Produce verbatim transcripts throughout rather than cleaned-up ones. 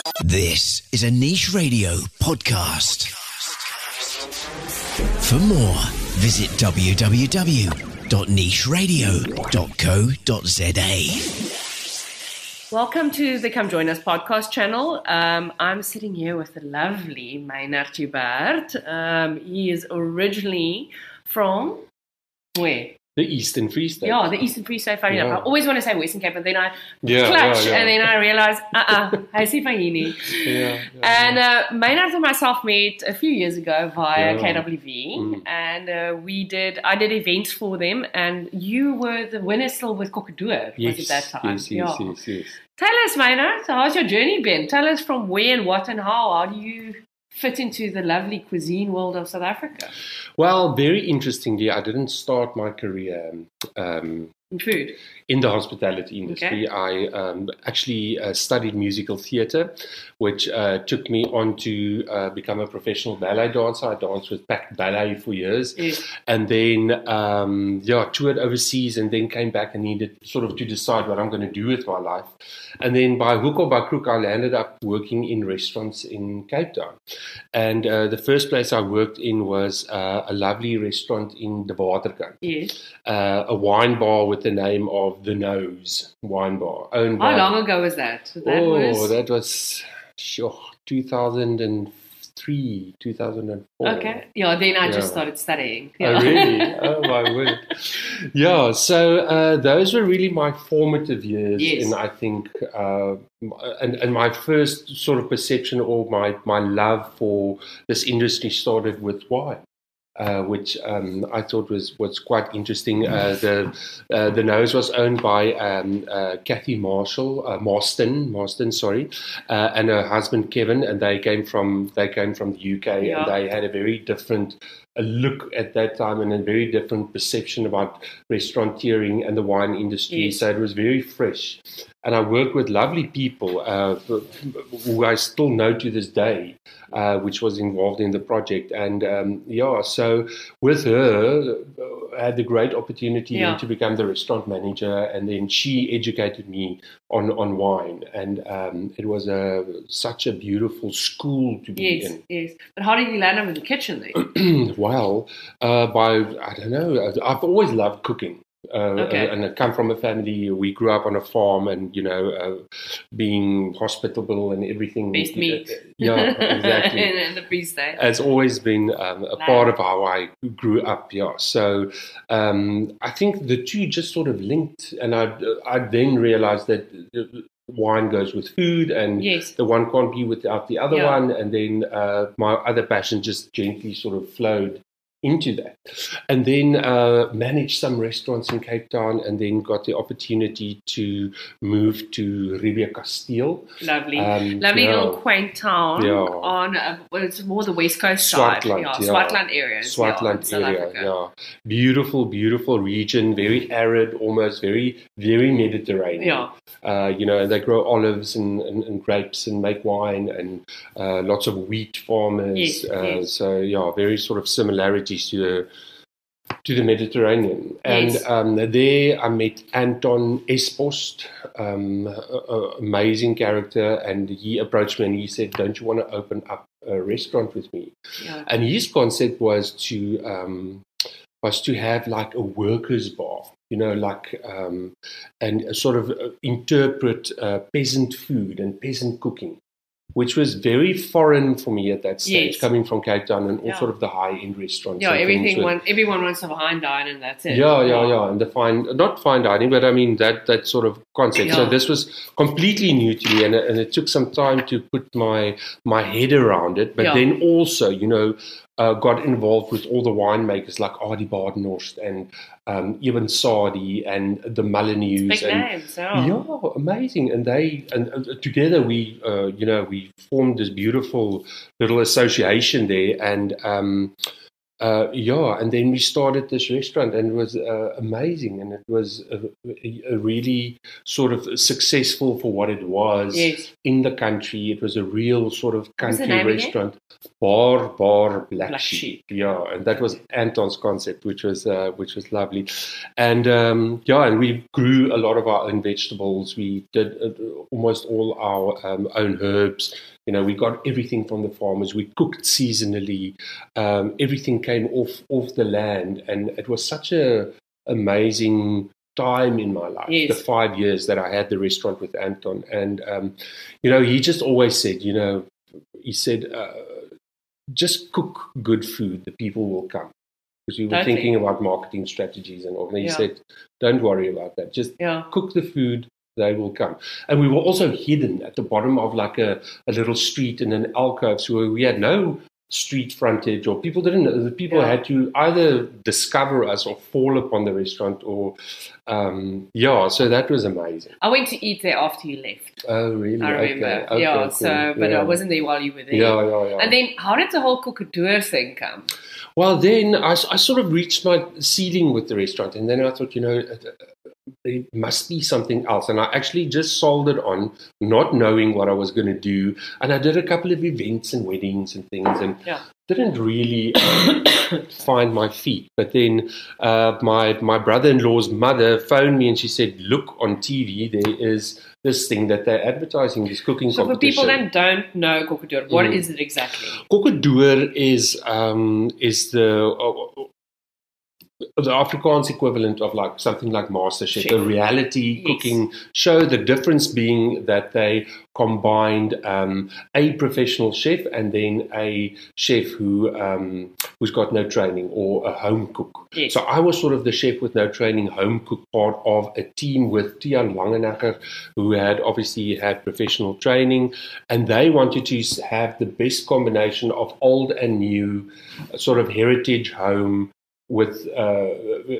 This is a Niche Radio podcast. For more, visit w w w dot niche radio dot co dot z a. Welcome to the Come Join Us podcast channel. Um, I'm sitting here with the lovely Meinert Joubert. Um, he is originally from where? The Eastern Free State. Yeah, the Eastern Free State. Funny Yeah. enough. I always want to say Western Cape, but then I Yeah, clutch, yeah, yeah. and then I realize, uh-uh, I see Fahini. Yeah, yeah, And uh, Meinert and myself met a few years ago via Yeah. K W V, Mm. and uh, we did. I did events for them, and you were the winner still with Kokkedoor. yes, Was it that time? yes, yes, Yeah. yes, yes. Tell us, Meinert, how's your journey been? Tell us from where and what and how. How do you fit into the lovely cuisine world of South Africa Well, very interestingly, I didn't start my career um, in food? in the hospitality industry. Okay. I um, actually uh, studied musical theatre, which uh, took me on to uh, become a professional ballet dancer. I danced with Pact Ballet for years. Yes. And then, um, yeah, toured overseas and then came back and needed sort of to decide what I'm going to do with my life. And then by hook or by crook, I landed up working in restaurants in Cape Town. And uh, the first place I worked in was uh, a lovely restaurant in the Waterkant, Yes. uh, a wine bar with the name of The Nose Wine Bar. Owned How by, long ago was that? That oh, was that was sure, two thousand three, two thousand four. okay. Yeah. Then I just Yeah. started studying. Oh, Yeah. really? Oh, my word. Yeah, so uh, those were really my formative years. Yes. And I think, uh, and, and my first sort of perception or my, my love for this industry started with wine. Uh, which um, I thought was, was quite interesting. Uh, the uh, the Nose was owned by um, uh, Kathy Marshall, uh, Marston, Marston, sorry, uh, and her husband Kevin, and they came from they came from the U K, Yeah. and they had a very different a look at that time and a very different perception about restauranteering and the wine industry. Yes. So it was very fresh. And I worked with lovely people uh, who I still know to this day, uh, which was involved in the project. And um, yeah, so with her, I had the great opportunity Yeah. then to become the restaurant manager. And then she educated me on, on wine. And um, it was a, such a beautiful school to be Yes. in. Yes. But how did you land up in the kitchen then? Well, uh, by, I don't know, I've always loved cooking. Uh, Okay. and I come from a family, we grew up on a farm and, you know, uh, being hospitable and everything. Best meat. Yeah, exactly. in the Free State. It's always been um, a Nice. part of how I grew up, yeah. So um, I think the two just sort of linked, and I, I then realized that wine goes with food, and Yes. the one can't be without the other Yeah. one. And then uh, my other passion just gently sort of flowed into that. And then uh, managed some restaurants in Cape Town, and then got the opportunity to move to Rivier Castile. Lovely. Um, Lovely yeah. little quaint town Yeah. on, uh, well, it's more the West Coast side. Swartland, yeah, yeah. Swartland area. Swartland South area, Africa. yeah. Beautiful, beautiful region, very arid, almost very, very Mediterranean. Yeah. Uh, you know, and they grow olives and, and, and grapes and make wine, and uh, lots of wheat farmers. Yes, uh, yes. So, yeah, very sort of similarities to the to the Mediterranean. And Yes. um, there I met Anton Espost, um, a, a amazing character, and he approached me and he said, don't you want to open up a restaurant with me? Yeah. And his concept was to um, was to have like a workers' bar, you know, like um, and sort of uh, interpret uh, peasant food and peasant cooking, which was very foreign for me at that stage, Yes. coming from Cape Town and all Yeah. sort of the high-end restaurants. Yeah, and things everything. with- One, everyone wants to fine dine, and that's it. yeah, yeah, yeah, and the fine, not fine dining, but I mean that that sort of concept. So Yeah. this was completely new to me, and, it- and it took some time to put my my head around it. But Yeah. then also, you know, uh, got involved with all the winemakers like Adi Badenhorst and um, Evan Sadi and the Molyneux. Big and, names. Yeah. yeah, amazing. And they and uh, together we, uh, you know, we formed this beautiful little association there, and um, uh, yeah, and then we started this restaurant, and it was uh, amazing, and it was a, a really sort of successful for what it was Yes. in the country. It was a real sort of What was the country name again? restaurant, Bar Bar Black, Black Sheep. Sheep. Yeah, and that was Anton's concept, which was uh, which was lovely, and um, yeah, and we grew a lot of our own vegetables. We did uh, almost all our um, own herbs. You know, we got everything from the farmers. We cooked seasonally. Um, everything came off off the land, and it was such a amazing time in my life. Yes. The five years that I had the restaurant with Anton, and um, you know, he just always said, you know, he said, uh, just cook good food, the people will come. Because we were Totally. thinking about marketing strategies and all. And he Yeah. said, don't worry about that. Just Yeah. cook the food, they will come. And we were also hidden at the bottom of like a, a little street in an alcove. So we had no street frontage, or people didn't know. The people Yeah. had to either discover us or fall upon the restaurant, or, um, yeah, so that was amazing. I went to eat there after you left. Oh, really? I remember. Okay. Okay, yeah, cool. so, but yeah. I wasn't there while you were there. Yeah, yeah, yeah. And then, how did the whole Koekedoer thing come? Well, then I, I sort of reached my ceiling with the restaurant, and then I thought, you know, there must be something else. And I actually just soldered on, not knowing what I was going to do. And I did a couple of events and weddings and things, and Yeah. didn't really find my feet. But then uh, my my brother-in-law's mother phoned me, and she said, look, on T V, there is this thing that they're advertising, this cooking So, for competition. people that don't know Koekedoer, what Mm. is it exactly? Koekedoer is um, is the uh, the Afrikaans equivalent of like something like MasterChef, Chef. a reality Yes. cooking show. The difference being that they combined um, a professional chef and then a chef who um, who's got no training, or a home cook. Yes. So I was sort of the chef with no training, home cook, part of a team with Tian Langenacker, who had obviously had professional training, and they wanted to have the best combination of old and new, sort of heritage home with, uh,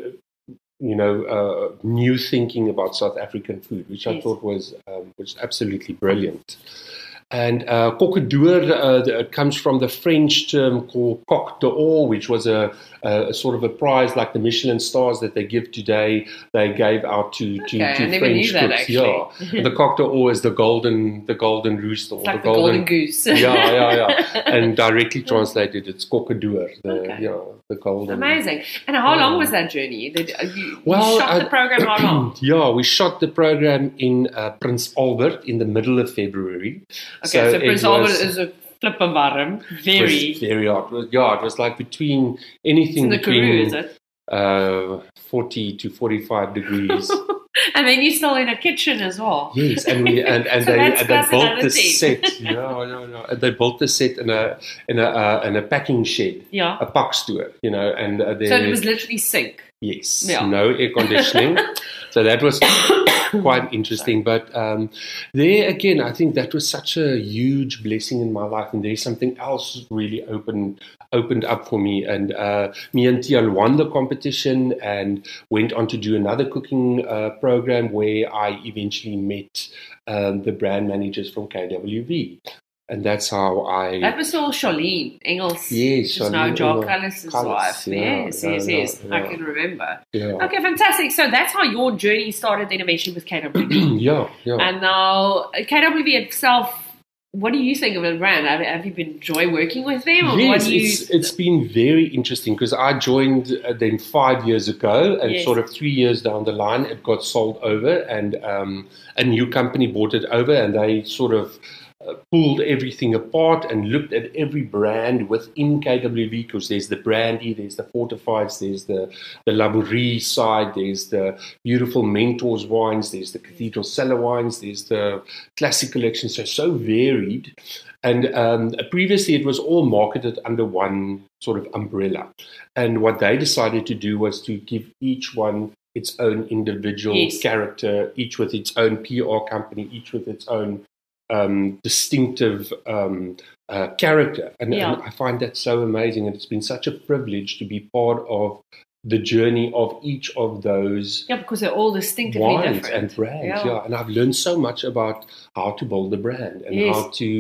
you know, uh, new thinking about South African food, which I Yes. thought was um, was absolutely brilliant. And uh, Koekedoer uh, it comes from the French term called Coq d'Or, which was a, a, a sort of a prize like the Michelin stars that they give today. They gave out to, to, Okay, to I never French knew that, cooks. actually. Yeah, and the Coq d'Or is the golden the golden rooster, or It's like the the golden goose. yeah, yeah, yeah. And directly translated, it's Koekedoer, the Okay. yeah, the golden. Amazing. And how Yeah. long was that journey? Did, uh, you, you Well, shot I- the program how long? Yeah, we shot the program in uh, Prince Albert in the middle of February. Okay, so, it Prince was- Albert is a flip and warm. it was Very. very hot. It was- Yeah, it was like between anything It's in the between Karoo, is it? uh, forty to forty-five degrees. And then you're still in a kitchen as well. Yes, and we and, and So they that's and they plus built another the thing. set. No, no, no. And they built the set in a in a uh, in a packing shed, Yeah. a pakstoor, you know, and uh, So it was literally sink. yes, Yeah. no air conditioning. So that was quite interesting. But um, there again, I think that was such a huge blessing in my life, and there's something else really opened opened up for me. And uh, me and Tian won the competition and went on to do another cooking uh, program where I eventually met um, the brand managers from K W V. And that's how I... That was all Charlene Engels. Yes, Just now Charlene Joel Engels. Cullis' Cullis, wife. yeah, yes, yeah, yes, yeah, yes. I yeah. can remember. yeah. Okay, fantastic. So that's how your journey started then eventually with K W V. yeah, yeah. And now K W V itself, what do you think of the brand? Have, have you been enjoy working with them? Or what Yes, do you... it's, it's been very interesting because I joined uh, them five years ago, and Yes. sort of three years down the line, it got sold over, and um, a new company bought it over, and they sort of uh, pulled everything apart and looked at every brand within K W V, because there's the brandy, there's the fortifieds, there's the the Labourie side, there's the beautiful Mentors wines, there's the Cathedral Cellar wines, there's the classic collection. So so varied. And um, previously it was all marketed under one sort of umbrella. And what they decided to do was to give each one its own individual Yes. character, each with its own P R company, each with its own um, distinctive um, uh, character. And, Yeah. and I find that so amazing. And it's been such a privilege to be part of the journey of each of those Yeah, because they're all distinctively wines different. and brands. Yeah. Yeah. And I've learned so much about how to build a brand and Yes. how to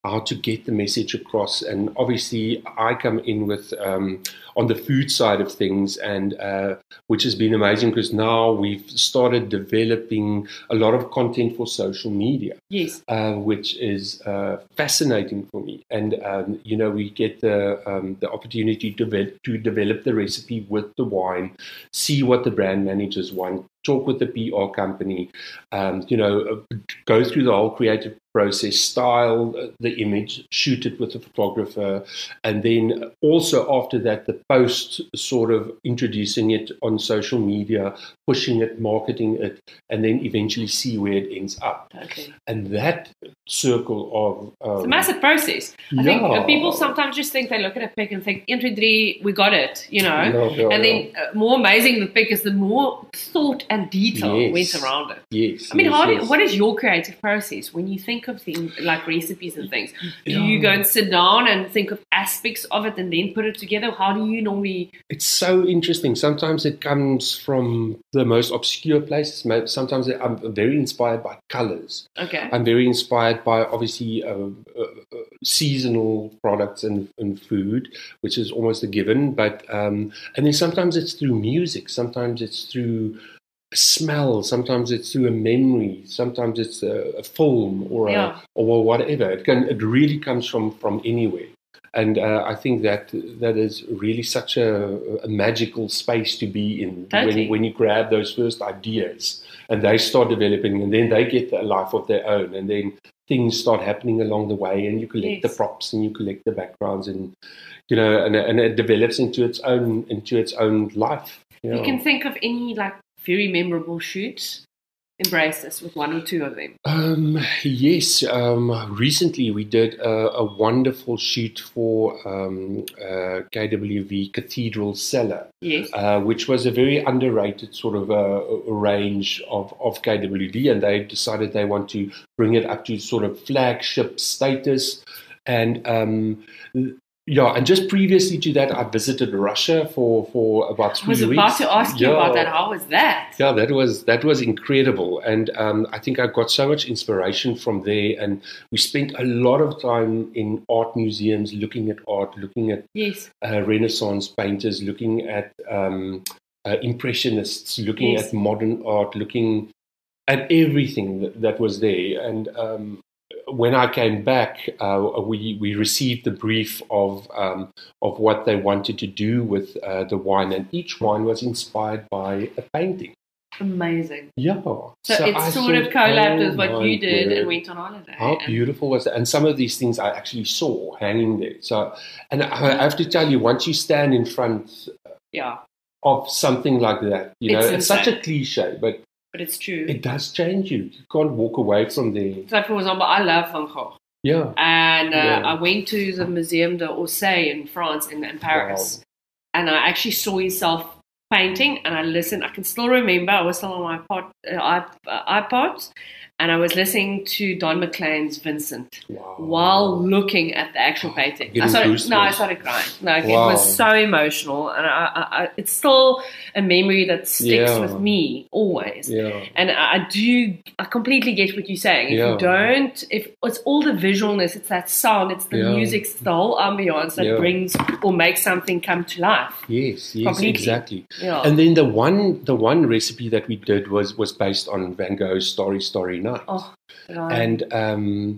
how to get the message across. And obviously, I come in with um, on the food side of things, and uh, which has been amazing because now we've started developing a lot of content for social media. Yes. Uh, which is uh, fascinating for me. And, um, you know, we get the um, the opportunity to develop, to develop the recipe with the wine, see what the brand managers want, talk with the P R company, um, you know, go through the whole creative process, style the image, shoot it with a photographer, and then also after that, the post sort of introducing it on social media, pushing it, marketing it, and then eventually see where it ends up. Okay. And that circle of... Um, It's a massive process. I yeah. think uh, people sometimes just think, they look at a pic and think, one, two, three, we got it, you know. Yeah, yeah, and yeah. then uh, more amazing the pic is, the more thought and detail Yes. went around it. Yes. I mean, yes, how do, yes. what is your creative process when you think of things like recipes and things? Do Yeah. you go and sit down and think of aspects of it and then put it together? How do you normally... It's so interesting. Sometimes it comes from the most obscure places. Sometimes I'm very inspired by colors. Okay. I'm very inspired by, obviously, uh, uh, uh, seasonal products and, and food, which is almost a given. But um, and then sometimes it's through music. Sometimes it's through a smell. Sometimes it's through a memory. Sometimes it's a, a film or Yeah. a, or whatever. It can. It really comes from from anywhere. And uh, I think that that is really such a, a magical space to be in Totally. when when you grab those first ideas and they start developing, and then they get a life of their own, and then things start happening along the way, and you collect Yes. the props and you collect the backgrounds, and you know, and, and it develops into its own into its own life. You, You know. can think of any like very memorable shoots. Embrace this with one or two of them. Um, yes, um, recently we did a, a wonderful shoot for um, uh, K W V Cathedral Cellar, Yes. uh, which was a very underrated sort of a, a range of, of K W V, and they decided they want to bring it up to sort of flagship status. And um, yeah, and just previously to that, I visited Russia for, for about three I was weeks. about to ask you Yeah. about that. How was that? Yeah, that was that was incredible, and um, I think I got so much inspiration from there. And we spent a lot of time in art museums, looking at art, looking at Yes. uh, Renaissance painters, looking at um, uh, impressionists, looking Yes. at modern art, looking at everything that, that was there. And um, when I came back, uh, we we received the brief of um, of what they wanted to do with uh, the wine, and each wine was inspired by a painting. Amazing. Yeah. So, So it's I sort of thought, collabed oh with what my you did word. and went on holiday. How And- beautiful was that? And some of these things I actually saw hanging there. So, and I I have to tell you, once you stand in front Yeah, of something like that, you know, It's it's such a insane. cliche, but but it's true. it does change you. You can't walk away from there. so, for example, I love Van Gogh. Yeah. And uh, Yeah. I went to the Museum d'Orsay in France, in, in Paris. And I actually saw himself painting, and I listened. I can still remember, I was still on my pod, uh, iP- uh, iPod, and I was listening to Don McLean's Vincent Wow. while looking at the actual painting. I Getting started, goosebumps. no, I started crying. Like, Wow. it was so emotional, and I, I, I, it's still a memory that sticks Yeah. with me always. Yeah. And I I do, I completely get what you're saying. If Yeah. you don't, if it's all the visualness, it's that sound, it's the Yeah. music, it's the whole ambiance that Yeah. brings or makes something come to life. Yes, yes, Completely. exactly. Yeah. And then the one the one recipe that we did was was based on Van Gogh's Starry Starry Night. Oh, right. And um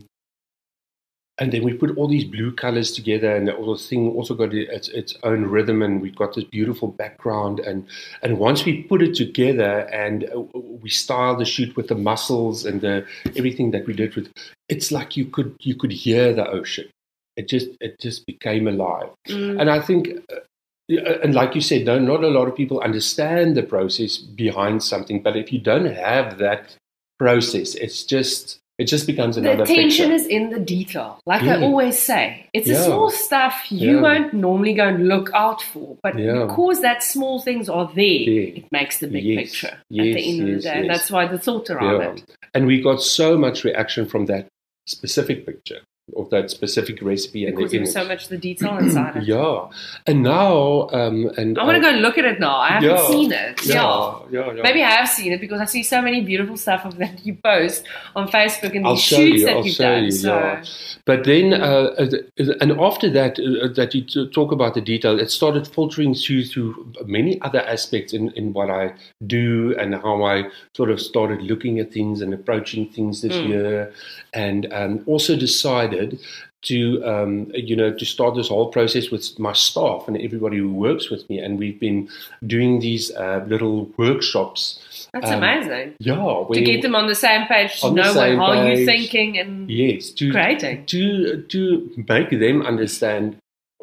and then we put all these blue colors together, and the whole thing also got its, its own rhythm, and we got this beautiful background. And and once we put it together, and uh, we styled the shoot with the mussels and the everything that we did with, it's like you could you could hear the ocean. It just it just became alive. Mm. And I think, uh, and like you said, no, not a lot of people understand the process behind something. But if you don't have that process, it's just it just becomes The another attention picture. is in the detail. Like I Yeah. always say, it's the Yeah. small stuff you Yeah. won't normally go and look out for. But Yeah. because that small things are there, Yeah. it makes the big Yes. picture at Yes, the end of yes, the day. And yes. that's why the thought around Yeah. it. And we got so much reaction from that specific picture. of that specific recipe and Because the there's so image. much the detail inside it. Yeah, and now um, and I want to uh, go look at it now. I haven't yeah, seen it. Yeah, Yeah. yeah, yeah. Maybe I have seen it because I see so many beautiful stuff of that you post on Facebook and I'll these show shoots you. that I'll you've show done. you. So. Yeah. But then, uh, uh, and after that, uh, that you t- talk about the detail, it started filtering through through many other aspects in, in what I do and how I sort of started looking at things and approaching things this Mm. year, and um, also decided to um, you know to start this whole process with my staff and everybody who works with me, and we've been doing these uh, little workshops. That's um, amazing. Yeah, To where- get them on the same page, to On the know what, same how you're page. thinking and Yes, to creating. to to make them understand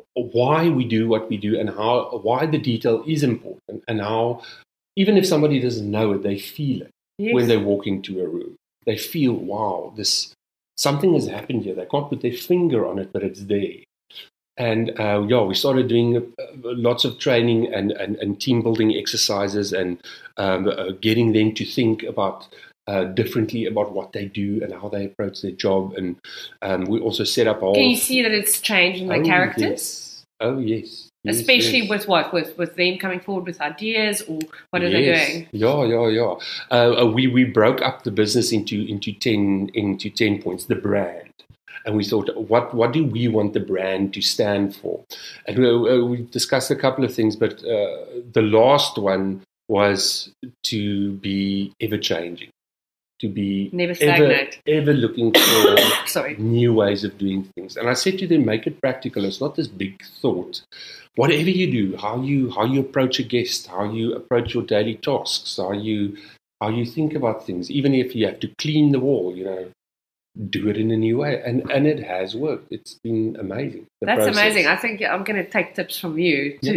why we do what we do and how why the detail is important, and how even if somebody doesn't know it, they feel it Yes. when they walk into a room. They feel, wow, this something has happened here. They can't put their finger on it, but it's there. And uh, yeah, we started doing uh, lots of training and, and, and team building exercises, and um, uh, getting them to think about uh, differently about what they do and how they approach their job. And um, we also set up a whole. Can you see that it's changing the Oh, characters? yes. Oh yes, Yes, Especially yes. with what? With with them coming forward with ideas, or what are Yes. they doing? Yeah, yeah, yeah. Uh, uh, we we broke up the business into into ten into ten points. The brand, and we thought, what what do we want the brand to stand for? And we, uh, we discussed a couple of things, but uh, the last one was to be ever changing, to be Never ever stagnate. ever looking for Sorry. new ways of doing things. And I said to them, make it practical. It's not this big thought. Whatever you do, how you how you approach a guest, how you approach your daily tasks, how you how you think about things, even if you have to clean the wall, you know, do it in a new way. And and it has worked. It's been amazing. the That's process. amazing. I think I'm going to take tips from you too.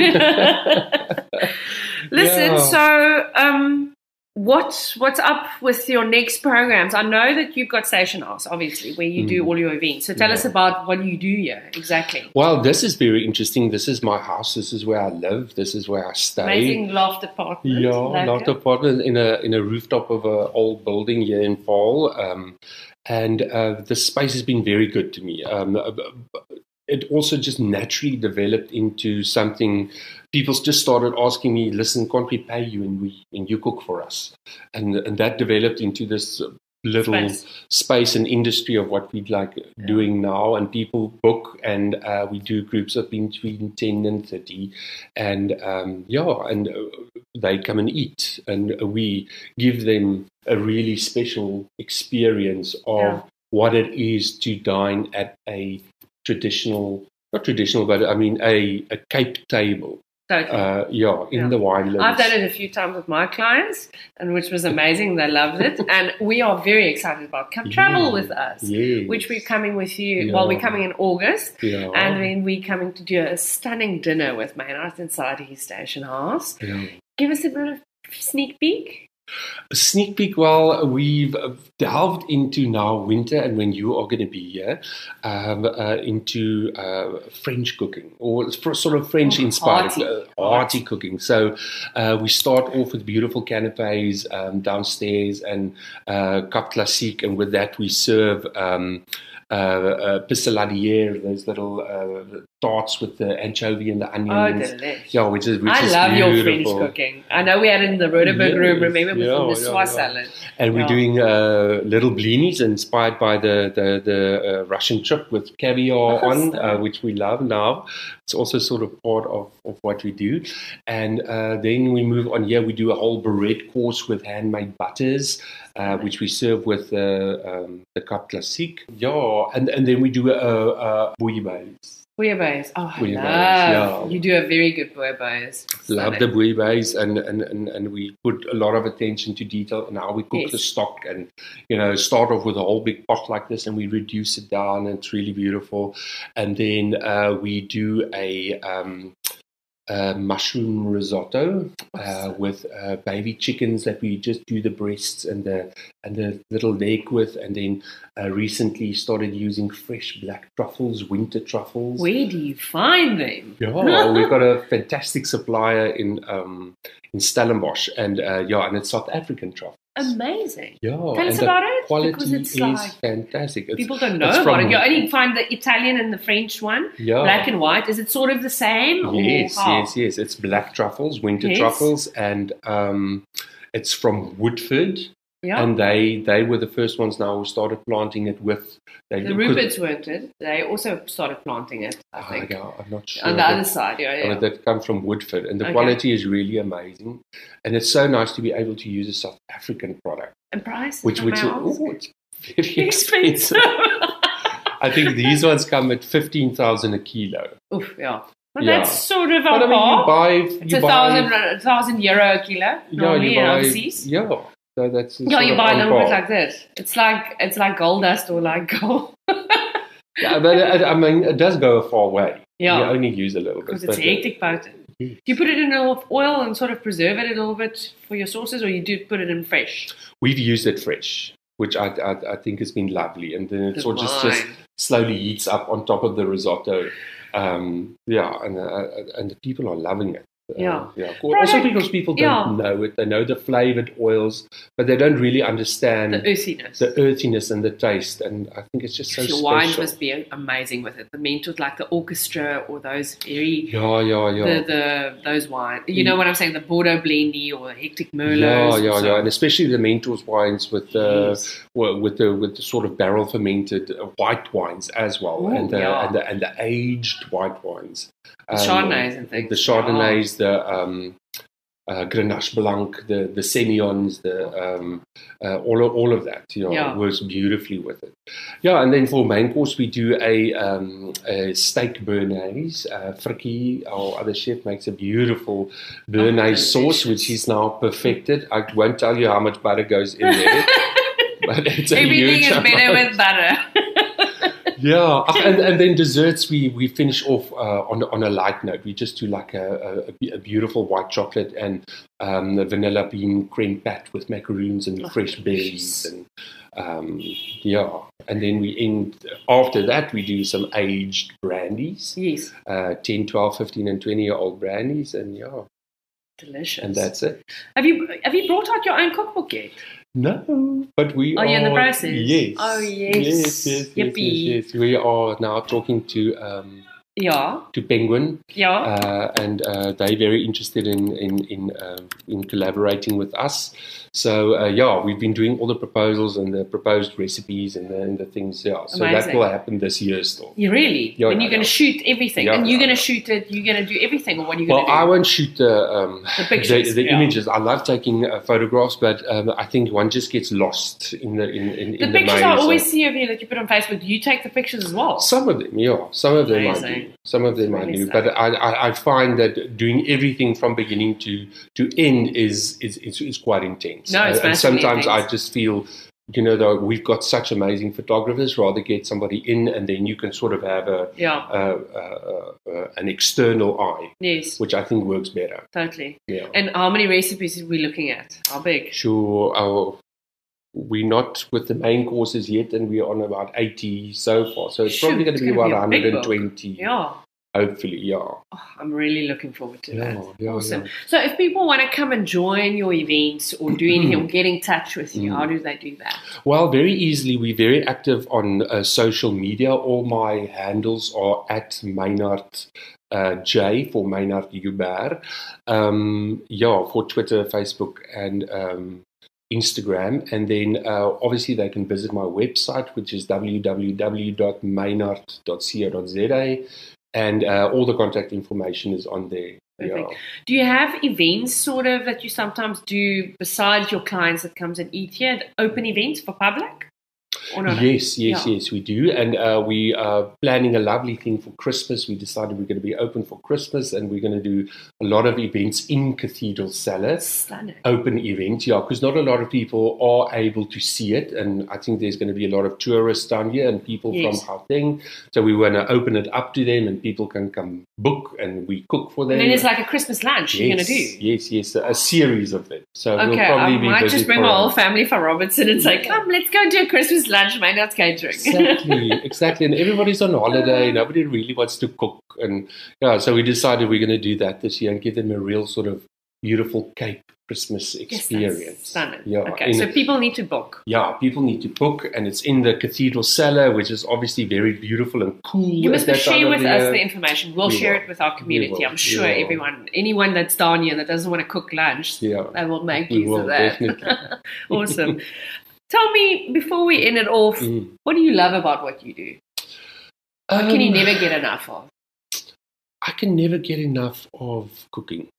Yeah. Listen, Yeah. so um, what what's up with your next programs? I know that you've got Station House, obviously, where you do Mm. all your events. So tell Yeah. us about what you do here exactly. Well, this is very interesting. This is my house. This is where I live. This is where I stay. Amazing loft apartment. Yeah, Lekker. loft apartment in a in a rooftop of a old building here in Paarl, um, and uh, the space has been very good to me. Um, it also just naturally developed into something. People just started asking me, "Listen, can't we pay you and we and you cook for us?" And and that developed into this little Space. space and industry of what we like doing now. And people book, and uh, we do groups of between ten and thirty, and um, yeah, and uh, they come and eat, and we give them a really special experience of Yeah. what it is to dine at a traditional, not traditional, but I mean a, a Cape table. Totally. Uh, yeah, in Yeah. the wine list. I've done it a few times with my clients, and which was amazing. They loved it, and we are very excited about come travel Yeah. with us, Yes. which we're coming with you. Yeah. Well, we're coming in August, Yeah. and then we're coming to do a stunning dinner with Maynard inside his station house. Yeah. Give us a bit of sneak peek. A sneak peek. Well, we've uh, delved into now winter, and when you are going to be here, um, uh, into uh, French cooking, or for sort of French inspired Hearty. uh, hearty cooking. So uh, we start off with beautiful canapes um, downstairs and uh, Cap Classique, and with that we serve um, uh, uh, pissaladière, those little uh, tarts with the anchovy and the Oh, onions. delicious. Yeah, which is which I is love your French beautiful. cooking. I know we had it in the Rodeburg room, Yes, remember, with yeah, the yeah, soie yeah. salad. And we're Yeah. doing uh, little blinis inspired by the the, the uh, Russian trip with caviar on, uh, which we love now. It's also sort of part of, of what we do. And uh, then we move on here. We do a whole barrette course with handmade butters, uh, which we serve with uh, um, the Cap Classique. Yeah, and, and then we do a, a bouillabaisse. Bouillabaisse. Oh, I Bouillabaisse, love. yeah. You do a very good bouillabaisse. Love the bouillabaisse, and, and, and, and we put a lot of attention to detail in how we cook Yes. the stock, and you know start off with a whole big pot like this, and we reduce it down, and it's really beautiful. And then uh, we do a, um, a mushroom risotto uh, with uh, baby chickens that we just do the breasts and the and the little leg with, and then uh, recently started using fresh black truffles, winter truffles. Where do you find them? Yeah, we've got a fantastic supplier in um, in Stellenbosch, and uh, yeah, and it's South African truffle. Amazing. Yeah, Tell and us the about it, quality because it's is like fantastic. It's, people don't know it's about from- it. You only find the Italian and the French one, Yeah. black and white. Is it sort of the same? Yes, or how? yes, yes. It's black truffles, winter Yes. truffles, and um, it's from Woodford. Yeah. And they they were the first ones now who started planting it with. They, The Ruperts weren't it. They also started planting it, I Oh, think. yeah, I'm not sure. On the but- other side, yeah, uh, yeah. that come from Woodford, and the Okay. quality is really amazing. And it's so nice to be able to use a South African product, And price? which which is, May I ask? oh, it's very Expensive. expensive. I think these ones come at fifteen thousand a kilo. Oof, yeah. But Yeah. that's sort of a But I mean, you half. buy It's you a buy thousand, a thousand euro a kilo, yeah, normally you in buy overseas. yeah. So that's Yeah, sort you of buy a on little bit par. like this. It's like it's like gold dust or like gold. Yeah, but it, I mean, it does go a far way. Yeah. You only use a little bit. Because it's but, uh, hectic potent. yes. Do you put it in a little oil and sort of preserve it a little bit for your sauces, or you do put it in fresh? We've used it fresh, which I, I, I think has been lovely. And then it sort of just, just Divine. slowly heats up on top of the risotto. Um, yeah, and uh, and the people are loving it. Uh, Yeah. yeah. Also Product- because people don't yeah. know it. They know the flavored oils, but they don't really understand The earthiness. the earthiness and the taste. And I think it's just so Your special. wines must be amazing with it. The mentors, like the orchestra, or those very Yeah, yeah, yeah. the the those wines. You know what I'm saying? The Bordeaux Blendy or the Hectic Merlot. Yeah, yeah, yeah, and especially the Mentors wines with the Yes. well, with the with the sort of barrel fermented uh, white wines as well, Ooh, and the yeah. and the and the aged white wines, The Chardonnays and things. the Chardonnays, the um, uh, Grenache Blanc, the the Semillons, the um, uh, all of, all of that, you know, Yeah. works beautifully with it. Yeah, and then for main course we do a, um, a steak béarnaise. Uh, Frikkie, our other chef, makes a beautiful béarnaise Oh, sauce, delicious. which he's now perfected. I won't tell you how much butter goes in there, but it's a Everything huge is better amount. with butter. Yeah, and, and then desserts we, we finish off uh, on on a light note. We just do like a, a, a beautiful white chocolate and um, a vanilla bean creme pat with macaroons and Oh, fresh delicious. berries, and um, yeah, and then we end after that we do some aged brandies, Yes, uh, ten, twelve, fifteen, and twenty year old brandies, and yeah, delicious. and that's it. Have you have you brought out your own cookbook yet? No, but we Are are you in the process? Yes. Oh, yes. Yes, yes, yes, yes, Yippee. yes. We are now talking to um, Yeah, to Penguin. yeah. Uh, and uh, they're very interested in in in, uh, in collaborating with us. So uh, yeah, we've been doing all the proposals and the proposed recipes and the, and the things. Yeah, so that Amazing. will happen this year still. You really? Yeah, when yeah, you're going to yeah. shoot everything, Yeah, and you're yeah, going to yeah. shoot it, you're going to do everything, or what are you Well, going to do? I won't shoot the um, The pictures, the, the yeah. images. I love taking uh, photographs, but um, I think one just gets lost in the in in, the in the pictures maze. I always of- see of you that you put on Facebook. Do you take the pictures as well? Some of them, yeah. Some of them I do. Amazing. Some of them I Really do. sad. But I, I, I find that doing everything from beginning to, to end is is, is, is quite intense. No, it's Uh, and massively sometimes intense. I just feel, you know, that we've got such amazing photographers. Rather get somebody in, and then you can sort of have a, Yeah. a, a, a an external eye, Yes, which I think works better. totally. Yeah. And how many recipes are we looking at? How big? Sure. Our, we're not with the main courses yet, and we're on about eighty so far. So it's Shoot, probably going it's to be gonna about be a big book. one hundred twenty. Yeah. Hopefully, yeah. Oh, I'm really looking forward to Yeah, that. yeah, Awesome. yeah. So if people want to come and join your events or do anything or get in touch with you, Mm. how do they do that? Well, very easily. We're very active on uh, social media. All my handles are at Maynard uh, J for Maynard Joubert. Um, yeah, for Twitter, Facebook, and um, Instagram. And then uh, obviously they can visit my website, which is w w w dot maynard dot co dot z a. And uh, all the contact information is on there. Perfect. Yeah. Do you have events sort of that you sometimes do besides your clients that comes and eat here, open events for public? Or not? Yes, yes, Yeah. yes, we do. And uh, we are planning a lovely thing for Christmas. We decided we're going to be open for Christmas, and we're going to do a lot of events in Cathedral Cellar. Stunning. Open event, yeah, because not a lot of people are able to see it. And I think there's going to be a lot of tourists down here and people Yes. from Gauteng. So we want to open it up to them, and people can come book, and we cook for them. And then it's like a Christmas lunch yes, you're going to do. Yes, yes, a, a series of them. So we'll Okay, probably I be might busy just bring for my a- whole family for Robertson and say, come, let's go do a Christmas lunch, Maynard's Catering. Exactly, exactly. And everybody's on holiday. Nobody really wants to cook. And yeah, so we decided we're going to do that this year and give them a real sort of beautiful Cape Christmas Yes, experience. that's stunning. Yeah, Okay, in so it- people need to book. Yeah, people need to book, and it's in the cathedral cellar, which is obviously very beautiful and cool. You must at that time share of with the us year. the information. We'll We share will. it with our community. We will. I'm sure We will. everyone, anyone that's down here that doesn't want to cook lunch, Yeah. they will make We use will, of that. definitely. Awesome. Tell me, before we end it off, Mm. what do you love about what you do? What can you Um, never get enough of? I can never get enough of cooking,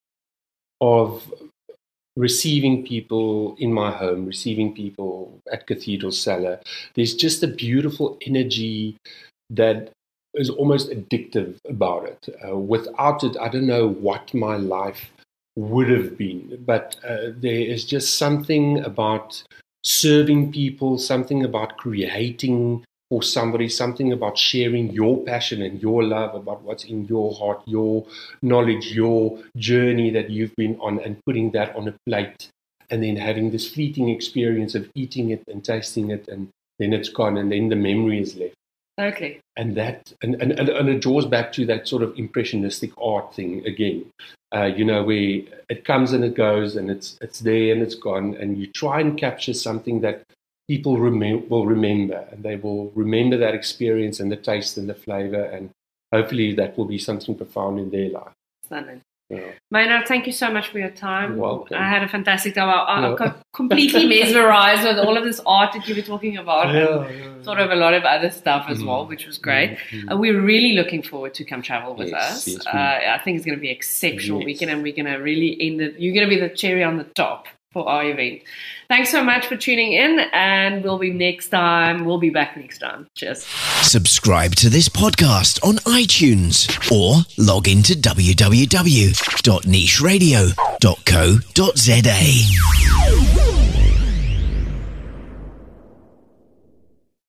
of receiving people in my home, receiving people at Cathedral Cellar. There's just a beautiful energy that is almost addictive about it. Uh, without it, I don't know what my life would have been, but uh, there is just something about serving people, something about creating for somebody, something about sharing your passion and your love about what's in your heart, your knowledge, your journey that you've been on, and putting that on a plate, and then having this fleeting experience of eating it and tasting it, and then it's gone, and then the memory is left. Totally. And that, and, and, and and it draws back to that sort of impressionistic art thing again, uh, you know, where it comes and it goes, and it's it's there and it's gone, and you try and capture something that people remem- will remember, and they will remember that experience and the taste and the flavor, and hopefully that will be something profound in their life. Stunning. Yeah. Maynard, thank you so much for your time. You're welcome. I had a fantastic time. I, I'm Yeah. co- completely mesmerized with all of this art that you were talking about. and yeah. Sort of a lot of other stuff as Mm. well, which was great. Mm. Uh, we're really looking forward to come travel with Yes, us. yes, uh, we- I think it's going to be an exceptional Yes. weekend, and we're going to really end it. You're going to be the cherry on the top for our event. Thanks so much for tuning in, and we'll be next time. We'll be back next time. Cheers. Subscribe to this podcast on iTunes or log into w w w dot niche radio dot co dot z a.